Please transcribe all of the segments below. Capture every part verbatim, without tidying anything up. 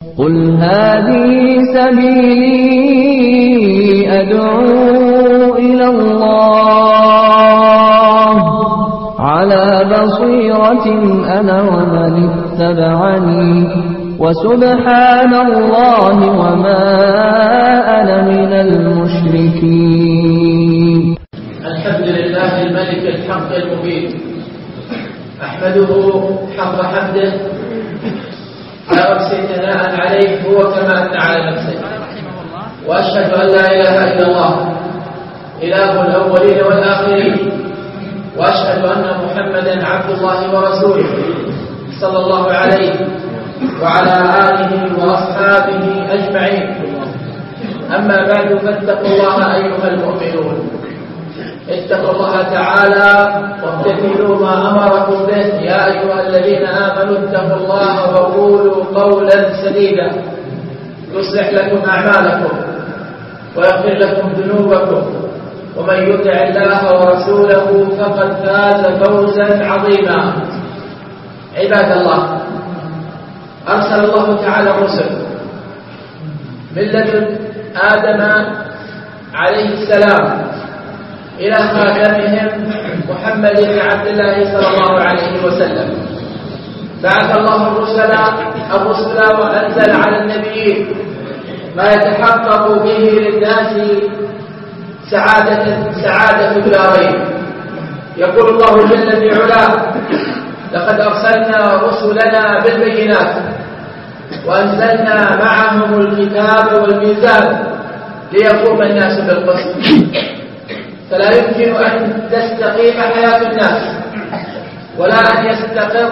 قل هذه سبيلي أدعو إلى الله على بصيرة أنا ومن اتبعني وسبحان الله وما أنا من المشركين. الحمد لله الملك الحق المبين، أحمده حق حمده وأحسن ثناء عليه هو كما أثنى على نفسه، وأشهد أن لا إله إلا الله إله الأولين والآخرين، وأشهد أن محمدا عبد الله ورسوله صلى الله عليه وعلى آله وأصحابه أجمعين. أما بعد فاتقوا الله أيها المؤمنون، اتقوا الله تعالى وامتثلوا ما أمركم به. يا أيها الذين آمنوا اتقوا الله وقولوا قولا سديدا يصلح لكم أعمالكم ويغفر لكم ذنوبكم، ومن يطع الله ورسوله فقد فاز فوزا عظيما. عباد الله، أرسل الله تعالى الرسل من لدن آدم عليه السلام إلى خاتمهم محمد بن عبد الله صلى الله عليه وسلم. بعث الله الرسل الرسل وأنزل على النبيين ما يتحقق به للناس سعادة سعادة الدارين. يقول الله جل في علاه: لقد أرسلنا رسلنا بالبينات وأنزلنا معهم الكتاب والميزان ليقوم الناس بالقسط. فلا يمكن أن تستقيم حياة الناس ولا أن يستقر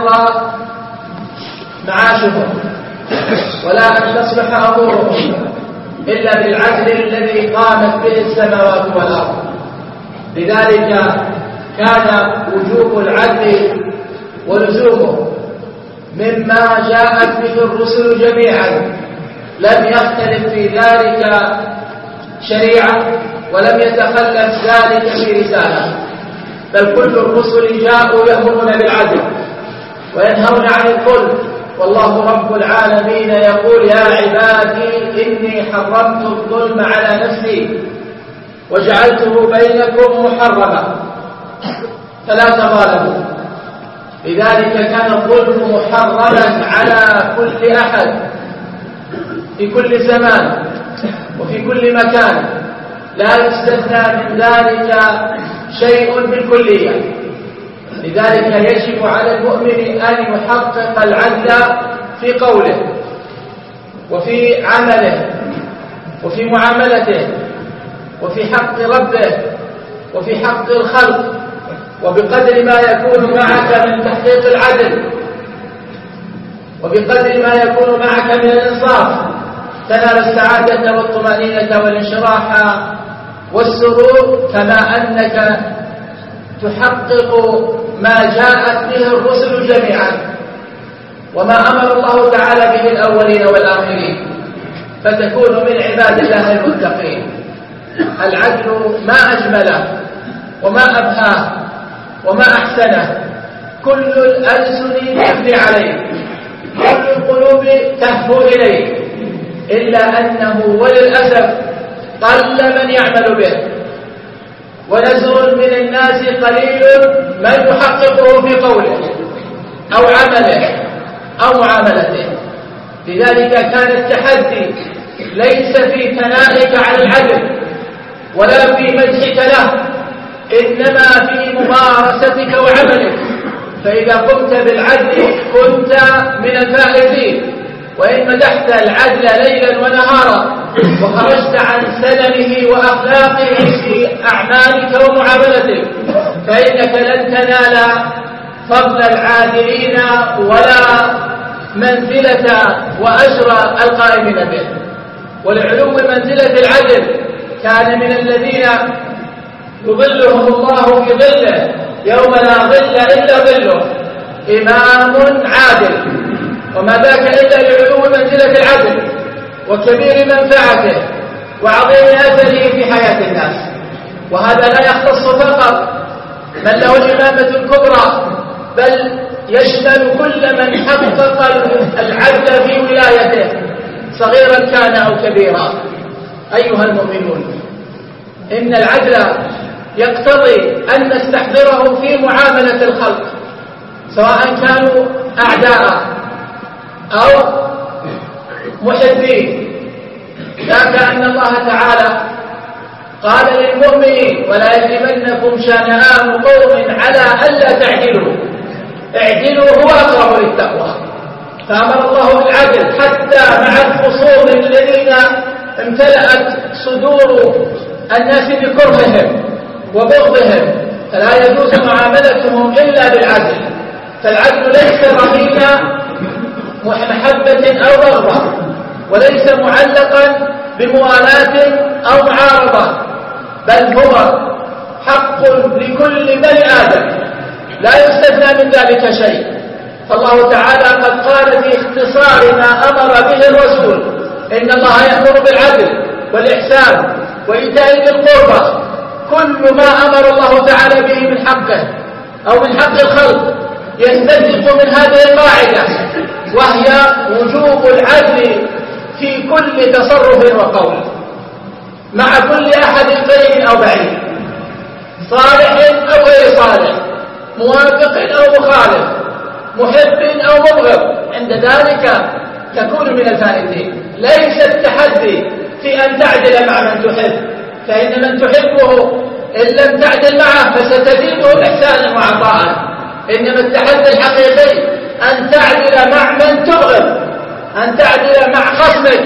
معاشهم ولا أن تصلح أمورهم إلا بالعدل الذي قامت به السماوات والأرض. لذلك كان وجوب العدل ولزومه مما جاءت به الرسل جميعا، لم يختلف في ذلك شريعة ولم يتخلف ذلك في رسالة، بل كل الرسل جاءوا يأمرون بالعدل وينهون عن الظلم. والله رب العالمين يقول: يا عبادي إني حرمت الظلم على نفسي وجعلته بينكم محرما فلا تظالموا. لذلك كان الظلم محرما على كل أحد في كل زمان وفي كل مكان، لا يستثنى من ذلك شيء بالكلية. لذلك يجب على المؤمن أن يحقق العدل في قوله وفي عمله وفي معاملته وفي حق ربه وفي حق الخلق، وبقدر ما يكون معك من تحقيق العدل وبقدر ما يكون معك من الإنصاف تنال السعادة والطمأنينة والانشراح والسرور، كما أنك تحقق ما جاءت به الرسل جميعا وما أمر الله تعالى به الأولين والآخرين، فتكون من عباد الله المتقين. العدل ما أجمله وما أبهاه وما أحسنه، كل الألسن تفضي عليه، كل القلوب تهفو إليه، إلا أنه وللأسف قل من يعمل به، ونزر من الناس قليل من يحققه في قوله أو عمله أو معاملته. لذلك كان التحدي ليس في ثنائك على العدل ولا في مدحك له، إنما في ممارستك وعملك. فإذا قمت بالعدل كنت من الفائزين، وإن مدحت العدل ليلا ونهارا وخرجت عن سننه وأخلاقه في أعمالك ومعاملتك فإنك لن تنال فضل العادلين ولا منزلة وأجر القائمين به. ولعلو منزلة العدل كان من الذين يظلهم الله في ظله يوم لا ظل إلا ظله إمام عادل، وما ذاك إلا لعلو منزلة العدل وكبير منفعته وعظيم أثره في حياة الناس. وهذا لا يختص فقط من له الإمامة الكبرى، بل يشمل كل من حقق العدل في ولايته صغيرا كان أو كبيرا. أيها المؤمنون، إن العدل يقتضي أن نستحضره في معاملة الخلق، سواء كانوا أعداء أو محبين. ذاك أن الله تعالى قال للمؤمنين: ولا يجرمنكم شنآن قوم على ألا تعدلوا اعدلوا هو أقرب للتقوى. فأمر الله بالعدل حتى مع الخصوم الذين امتلأت صدور الناس بكرههم وبغضهم، فلا يجوز معاملتهم إلا بالعدل. فالعدل ليس رهين محبة أو رغبة، وليس معلقا بموالاة أو معارضة، بل هو حق لكل بني آدم لا يستثنى من ذلك شيء. فالله تعالى قد قال في اختصار ما أمر به الرسول: إن الله يأمر بالعدل والإحسان وإيتاء ذي القربى. كل ما أمر الله تعالى به من حقه أو من حق الخلق يستنبط من هذه القاعدة، وهي وجوب العدل في كل تصرف وقول مع كل أحد قريب أو بعيد، صالح أو غير صالح، موافق أو مخالف، محب أو مبغض. عند ذلك تكون من الفائزين. ليس التحدي في أن تعدل مع من تحب، فإن من تحبه إن لم تعدل معه فستزيده إحسانا وعطاء. إنما التحدي الحقيقي أن تعدل مع من تبغض، أن تعدل مع خصمك.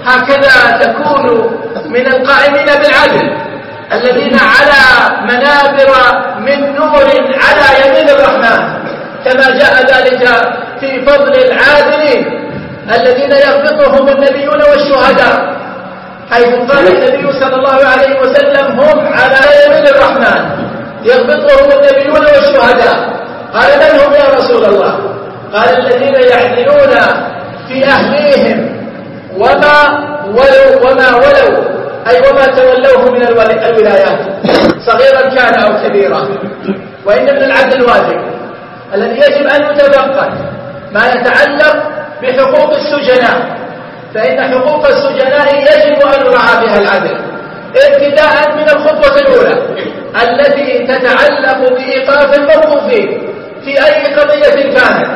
هكذا تكون من القائمين بالعدل الذين على منابر من نور على يمين الرحمن، كما جاء ذلك في فضل العادلين الذين يغبطهم النبيون والشهداء، حيث قال النبي صلى الله عليه وسلم: هم على يمين الرحمن يغبطهم النبيون والشهداء. قال: من هم يا رسول الله؟ قال: الذين يعدلون في أهليهم وما ولوا وما ولوا أي وما تولوه من الولايات، صغيرا كان أو كبيرا. وإن من العدل الواجب الذي يجب أن يتفقد ما يتعلق بحقوق السجناء، فإن حقوق السجناء يجب أن يراعى بها العدل، ابتداء من الخطوة الأولى التي تتعلق بإيقاف الموقوفين في أي قضية كانت،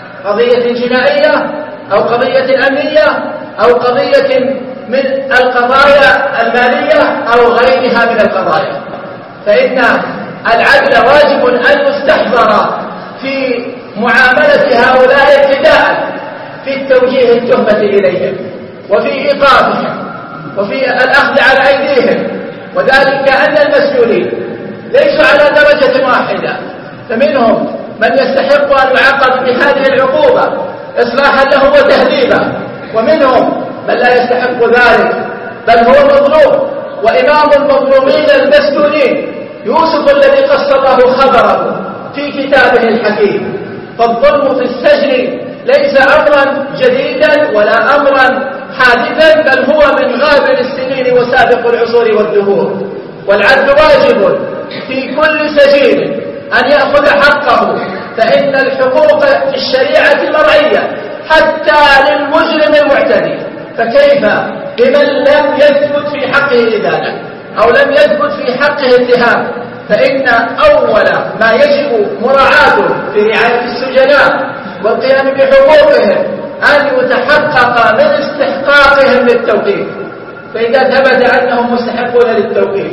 قضية جنائية أو قضية أمنية أو قضية من القضايا المالية أو غيرها من القضايا. فإن العدل واجب أن يستحضر في معاملة هؤلاء ابتداء في التوجيه التهمة إليهم وفي إيقافهم وفي الأخذ على أيديهم، وذلك أن المسؤولين ليسوا على درجة واحدة، فمنهم من يستحق أن يعاقب بهذه العقوبة إصلاحا له وتهذيبا، ومنهم من لا يستحق ذلك بل هو مظلوم. وإمام المظلومين المسجونين يوسف الذي قص الله خبره في كتابه الحكيم. فالظلم في السجن ليس أمرا جديدا ولا أمرا حادثا، بل هو من غابر السنين وسابق العصور والدهور. والعدل واجب في كل سجين أن يأخذ حقه، فإن الحقوق في الشريعة مرعية حتى للمجرم المعتدي، فكيف بمن لم يثبت في حقه إدانة أو لم يثبت في حقه اتهام؟ فإن أول ما يجب مراعاته في رعاية السجناء والقيام بحقوقهم أن يتحقق من استحقاقهم للتوقيف. فإذا ثبت أنهم مستحقون للتوقيف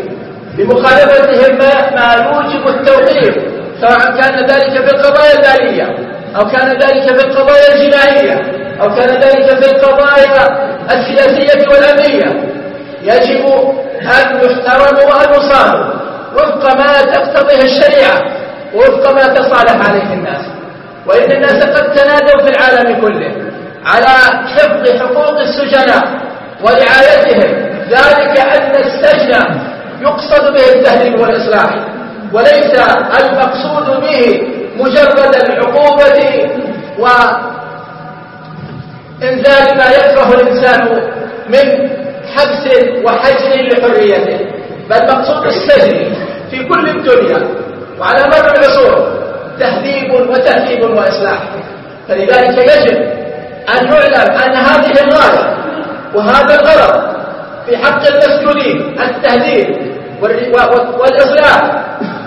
بمخالفتهم ما يوجب التوقيف، سواء كان ذلك في القضايا المالية أو كان ذلك في القضايا الجنائية أو كان ذلك في القضايا السياسية والأمنية، يجب أن يحترموا وأن يصانوا وفق ما تقتضيه الشريعة ووفق ما تصالح عليه الناس. وإن الناس قد تنادوا في العالم كله على حفظ حقوق السجناء ورعايتهم، ذلك أن السجن يقصد به التهذيب والإصلاح، وليس المقصود به مجرد العقوبة وإنزال ما يكره الإنسان من حبس وحجر لحريته، بل مقصود السجن في كل الدنيا وعلى مر العصور تهذيب وتهذيب وإصلاح. فلذلك يجب أن يعلم أن هذه الغاية وهذا الغرض في حق المسجونين التهذيب والإصلاح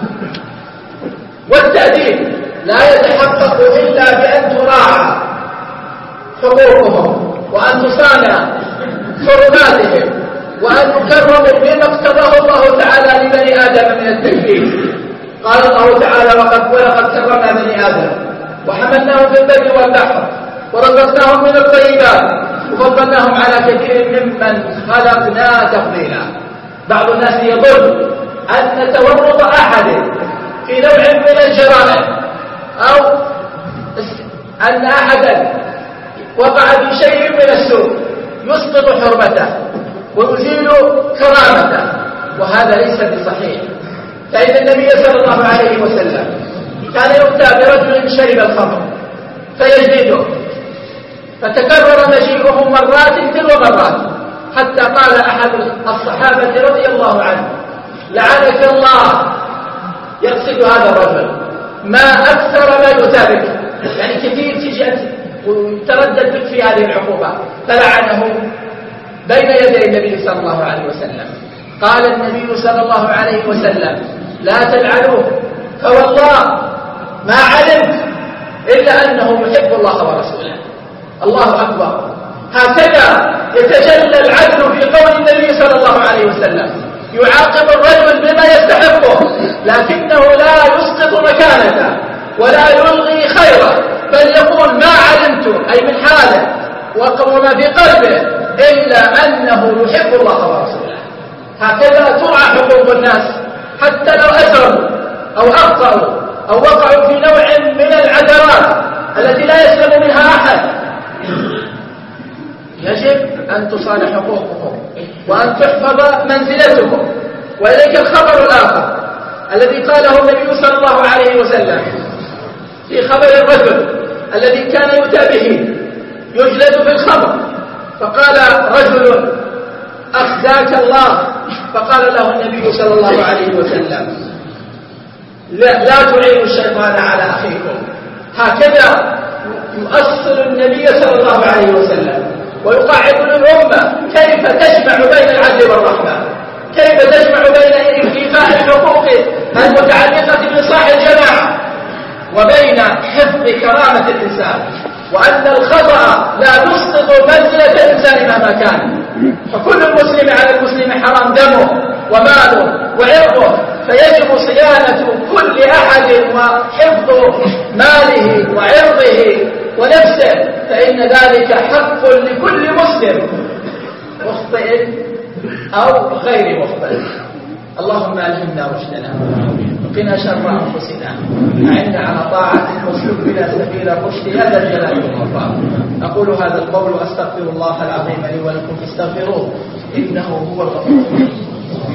والتأديب لا يتحقق إلا بأن تراعى حقوقهم وأن تصانع حرماتهم وأن يكرموا بما اقتضاه الله تعالى لبني آدم من التكليف. قال الله تعالى وقد ولقد كرمنا بني آدم وحملناهم في البر والبحر ورزقناهم من الطيبات وفضلناهم على كثير ممن خلقنا تفضيلا. بعض الناس يظن أن تورط أحد في نوع من الجرائم أو أن أحدا وقع في شيء من السوء يسقط حرمته ويزيل كرامته، وهذا ليس بصحيح. فإن النبي صلى الله عليه وسلم كان يؤتى برجل شرب الخمر فيجلده، فتكرر مجيئه مرات تلو مرات حتى قال أحد الصحابة رضي الله عنه لعنك الله، يقصد هذا الرجل، ما أكثر ما يتابك، يعني كثير تجي وتردد بك في هذه العقوبة، فلعنه بين يدي النبي صلى الله عليه وسلم. قال النبي صلى الله عليه وسلم لا تلعنوه، فوالله ما علمت إلا أنه يحب الله ورسوله. الله أكبر. هكذا يتجلى العدل في قول النبي صلى الله عليه وسلم، يعاقب الرجل بما يستحقه لكنه لا يسقط مكانته ولا يلغي خيره، بل يقول ما علمت أي من حاله وما في قلبه إلا أنه يحب الله ورسوله. هكذا ترعى حقوق الناس حتى لو أسروا أو أخطأوا أو وقعوا في نوع من العثرات التي لا يسلم منها أحد، يجب أن تصان حقوقهم وأن تحفظ منزلتهم. وإليك الخبر الآخر الذي قاله النبي صلى الله عليه وسلم في خبر الرجل الذي كان يؤتى به يجلد بالخمر، فقال رجل أخزاك الله، فقال له النبي صلى الله عليه وسلم لا, لا تعينوا الشيطان على أخيكم. هكذا يؤصل النبي صلى الله عليه وسلم ويقعد للأمة كيف تجمع بين العدل والرحمة، كيف تجمع بين إنفاء الحقوق المتعلقة بإصلاح الجماعة وبين حفظ كرامة الإنسان، وأن الخطأ لا يسقط منزلة الإنسان مهما كان. فكل المسلم على المسلم حرام دمه وماله وعرضه، فيجب صيانة كل أحد وحفظ ماله وعرضه ونفسه، فإن ذلك حق لكل مسلم مخطئ أو غير مخطئ. اللهم ألهمنا رشدنا وقنا شر أنفسنا، أعنا على طاعتك واسلك بنا سبيل الرشد يا ذا الجلال والإكرام. أقول هذا القول وأستغفر الله العظيم لي ولكم فاستغفروه إنه هو الغفور الرحيم.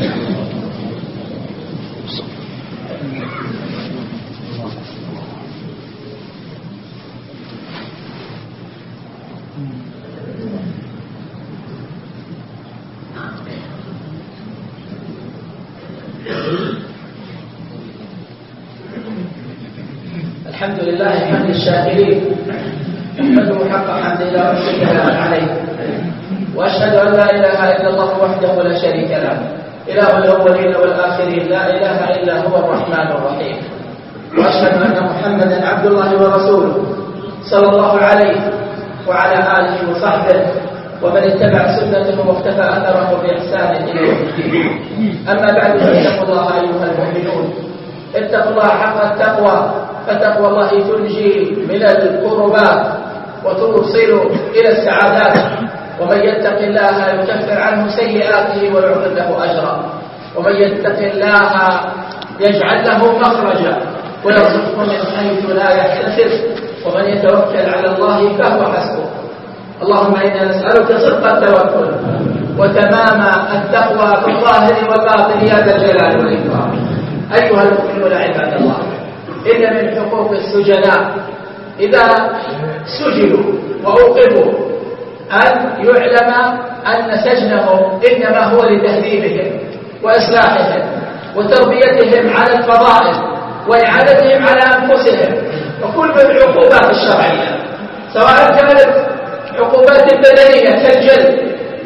الحمد لله حمد الشاكرين، نحمده حق حمده لا نشرك عليه، واشهد ان لا اله الا الله وحده لا شريك له، اله الاولين والاخرين، لا اله الا هو الرحمن الرحيم، واشهد ان محمدا عبد الله ورسوله صلى الله عليه وعلى اله وصحبه ومن اتبع سنته واختفى اثره باحسان الى يوم الدين. اما بعد، فاتقوا الله ايها المؤمنون، اتقوا الله حق التقوى، فتقوى الله تنجي من الكربات وتوصل إلى السعادات، ومن يتق الله يكفر عنه سيئاته ويعظم له أجرا، ومن يتق الله يجعل له مخرجا ويرزقه من حيث لا يحتسب، ومن يتوكل على الله فهو حسبه. اللهم إنا نسألك صدق التوكل وتمام التقوى في الظاهر والباطن يا ذا الجلال والإكرام. أيها المؤمنون عباد الله، إن من حقوق السجناء إذا سجنوا وأوقفوا أن يعلم أن سجنهم إنما هو لتهذيبهم وإصلاحهم وتربيتهم على الفضائل وإعادتهم على أنفسهم. وكل العقوبات الشرعية سواء كانت عقوبات بدنية كالجلد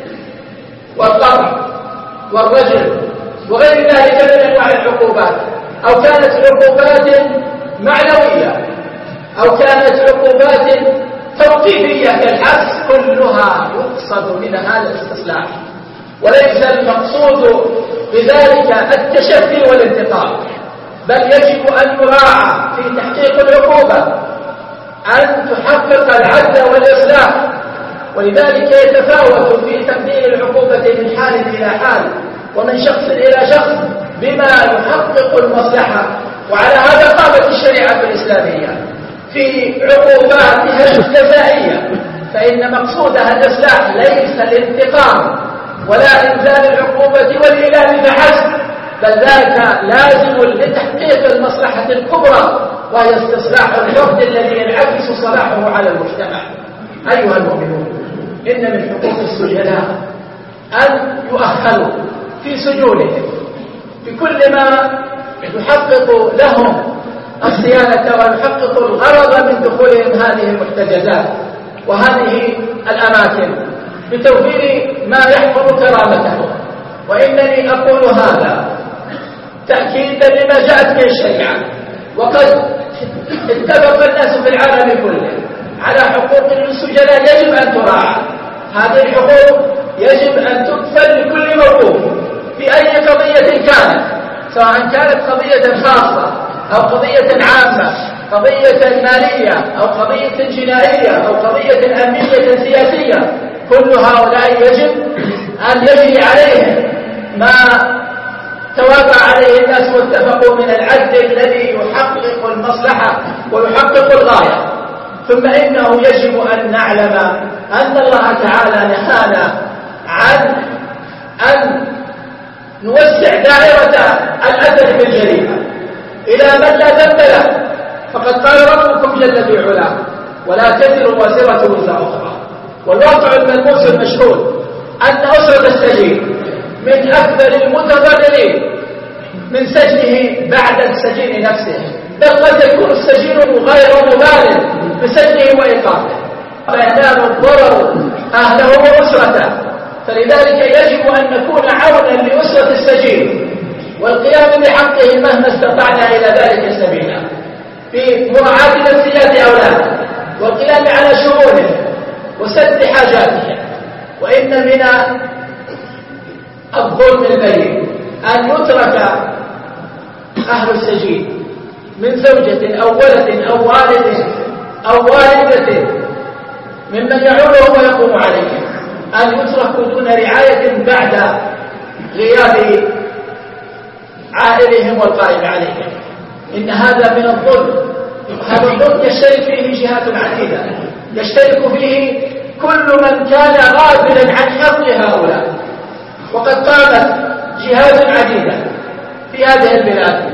والقطع والرجل وغير ذلك من أنواع العقوبات، أو كانت عقوبات معنوية أو كانت عقوبات توقيفية كالحبس، كلها يقصد منها الاستصلاح، وليس المقصود بذلك التشفي والانتقام، بل يجب أن يراعى في تحقيق العقوبة أن تحقق العدل والإصلاح، ولذلك يتفاوت في تقدير العقوبة من حال إلى حال ومن شخص إلى شخص بما يحقق المصلحة. وعلى هذا قامت الشريعة الإسلامية في عقوباتها الجزائية، فإن مقصودها الإصلاح ليس الانتقام ولا إنزال العقوبة والإعلام فحسب، بل ذاك لازم لتحقيق المصلحة الكبرى وهي استصلاح الفرد الذي ينعكس صلاحه على المجتمع. أيها المؤمنون، إن من حقوق السجناء أن يؤهلوا في سجونهم بكل ما يحقق لهم الصيانة ويحقق الغرض من دخولهم هذه المحتجزات وهذه الأماكن بتوفير ما يحفظ كرامتهم. وإنني أقول هذا تأكيدا لما جاءت به الشريعة، وقد اتفق الناس في العالم كله على حقوق للسجناء يجب أن تراعى. هذه الحقوق يجب أن تكفل لكل موقوف في أي قضية كانت، سواء كانت قضية خاصة أو قضية عامة، قضية مالية أو قضية جنائية أو قضية أمنية سياسية، كل هؤلاء يجب أن يجري عليهم ما توافق عليه الناس واتفقوا من العدل الذي يحقق المصلحة ويحقق الغاية. ثم إنه يجب أن نعلم أن الله تعالى نهانا عن أن نوسع دائرة الأثر بالجريمة إلى من لا ذنب له، فقد قال ربكم جل في علاه: ولا تزر وازرة وزر أخرى. والواقع الملموس المشهود أن أسرة السجين من أكثر المتضررين من سجنه بعد السجين نفسه، بل قد يكون السجين غير مبال بسجنه وإيقافه، فينال الضرر أهله وأسرته. فلذلك يجب أن نكون عونا لأسرة السجين والقيام بحقه مهما استطعنا إلى ذلك سبيلا، في مراعاة نفسيات أولاده والقيام على شؤونهم وسد حاجاتهم. وإن من الظلم البين أن يترك أهل السجين من زوجة أو ولد أو والد أو والدة ممن يعولهم ويقوم عليهم، أن يتركوا دون رعاية بعد غياب عائلهم والقائم عليهم. إن هذا من الظلم. هذا الظلم يشترك فيه جهات عديدة، يشترك فيه كل من كان غافلا عن حق هؤلاء. وقد قامت جهات عديدة في هذه البلاد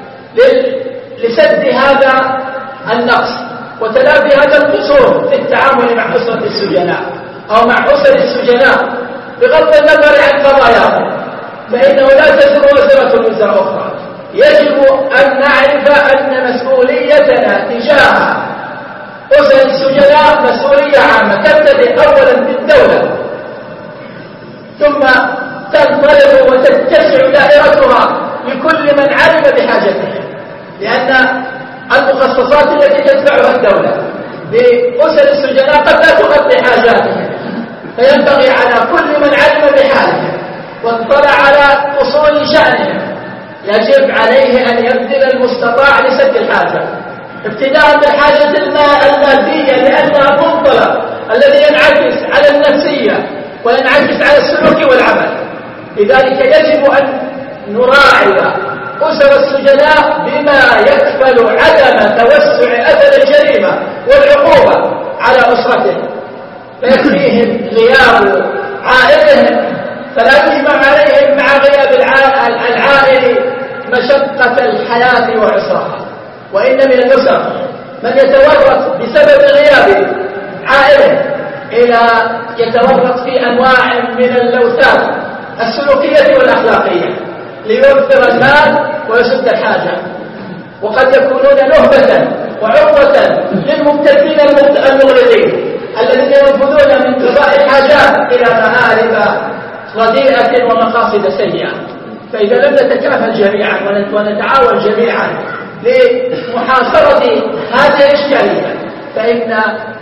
لسد هذا النقص وتلافي هذا القصور في التعامل مع أسرة السجناء أو مع أسر السجناء بغض النظر عن قضاياهم، فإنه لا تزر وزرة وزر أخرى. يجب أن نعرف أن مسؤوليتنا تجاه أسر السجناء مسؤولية عامة تبتدئ أولا بالدولة، ثم تنطلق وتتسع دائرتها لكل من علم بحاجته، لأن المخصصات التي تدفعها الدولة بأسر السجناء قد لا تغطي حاجاتهم، فينبغي على كل من علم بحاله واطلع على أصول شأنهم يجب عليه أن يبذل المستطاع لسد الحاجة، ابتداء بالحاجة المادية لأنها منطلق الذي ينعكس على النفسية وينعكس على السلوك والعمل. لذلك يجب أن نراعي أسر السجناء بما يكفل عدم توسع أثر الجريمة والعقوبة على أسرتهم، فيكفيهم غياب عائلهم فلا يجمع عليهم مع غياب العائل مشقة الحياة وعسرها. وإن من الأسر من يتورط بسبب غياب عائله إلى يتورط في أنواع من اللوثات السلوكية والأخلاقية ليوفر المال ويسد الحاجة، وقد يكونون نهبة وعقبة للمبتدئين المغرضين الذين ينفذون من قضاء الحاجات إلى مآرب رديئة ومقاصد سيئة. فإذا لم نتكافل جميعا ونتعاون جميعا لمحاصرة هذه الإشكالية فإن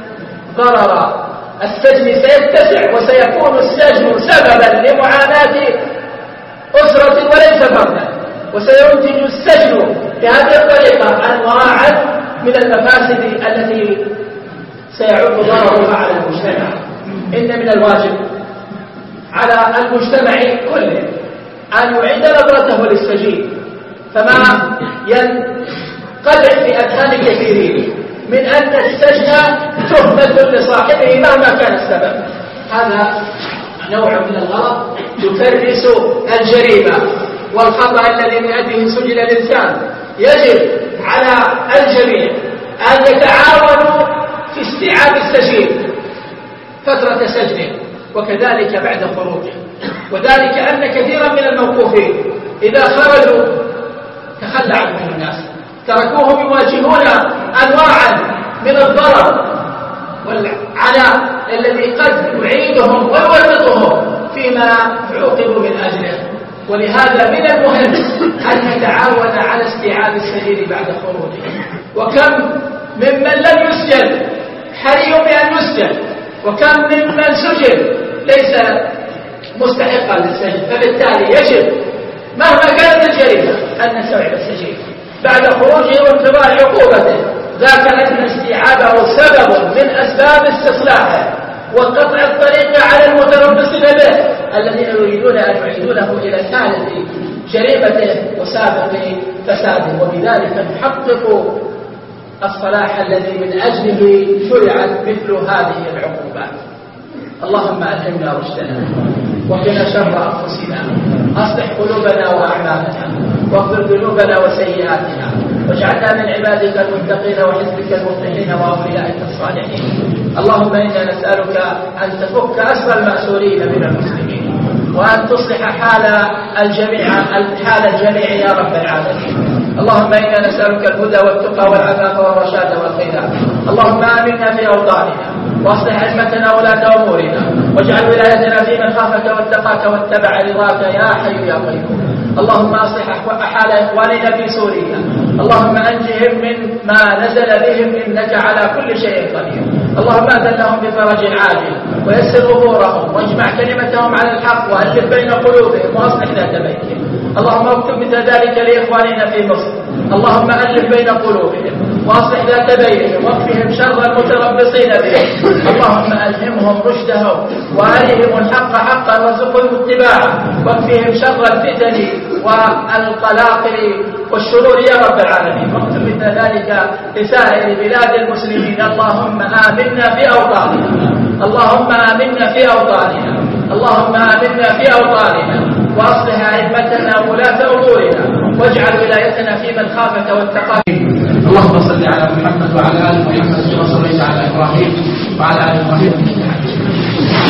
ضرر السجن سيتسع، وسيكون السجن سببا لمعاناة أسرة وليس فردا، وسينتج السجن بهذه الطريقة أنواعا من المفاسد التي سيعود ضررها على المجتمع. إن من الواجب على المجتمع كله أن يعيد نظرته للسجين، فما ينقدح في أذهان كثيرين من أن السجن تهمة لصاحبه مهما كان السبب، هذا نوع من الغلط يكرس الجريمة والخطأ الذي من أجله سجن الإنسان. يجب على الجميع أن يتعاونوا في استيعاب السجين فترة سجنه وكذلك بعد خروجه، وذلك أن كثيرا من الموقوفين إذا خرجوا تخلى عنهم الناس، تركوهم يواجهون أنواعا من الضرر والعناء الذي قد يعيدهم ويورطهم فيما عوقبوا من أجله. ولهذا من المهم أن نتعاون على استيعاب السجين بعد خروجه. وكم ممن لم يسجن حري بأن يسجن، وكم ممن سجن ليس مستحقا للسجن، فبالتالي يجب مهما كانت الجريمة أن نستوعب السجين بعد خروجه وانتظار عقوبته، ذاك أن استيعابه سبب من أسباب استصلاحه وقطع الطريق على المتربصين به الذين يريدون أن يعيدونه إلى ثالث جريمته وسابق فساده، وبذلك نحقق الصلاح الذي من أجله شرعت مثل هذه العقوبات. اللهم ألهمنا رشدنا وقنا شر أنفسنا، أصلح قلوبنا وأعمالنا، واغفر ذنوبنا وسيئاتنا، واجعلنا من عبادك المتقين وحزبك المفلحين وأوليائك الصالحين. اللهم إنا نسألك أن تفك أسر المأسورين من المسلمين، وأن تصلح حال الجميع حال الجميع يا رب العالمين. اللهم إنا نسألك الهدى والتقى والعفاف والرشاد والخيرات. اللهم آمنا في أوطاننا واصلح أئمتنا ولاة أمورنا، واجعل ولايتنا في من خافك واتقاك واتبع رضاك يا حي يا قيوم. اللهم اصلح حال اخواننا في سوريا، اللهم انجهم من ما نزل بهم انك على كل شيء قدير. اللهم اذن لهم بفرج عاجل ويسر امورهم واجمع كلمتهم على الحق والف بين قلوبهم واصلح ذات بينهم. اللهم اكتب مثل ذلك لاخواننا في مصر، اللهم الف بين قلوبهم واصلح ذات بينهم واكفهم شر المتربصين بهم. اللهم الهمهم رشدهم وارهم الحق حقا وارزقهم اتباعه، واكفهم شر الفتن والقلاقل والشرور يا رب العالمين. واكتب مثل ذلك لسائر بلاد المسلمين. اللهم آمنا في أوطاننا، اللهم آمنا في أوطاننا، اللهم آمنا في أوطاننا، وأصلح أئمتنا وولاة أمورنا، واجعل ولايتنا في من خافك واتقاك. اللهم صل على محمد وعلى آل محمد كما صليت على إبراهيم وعلى آل إبراهيم.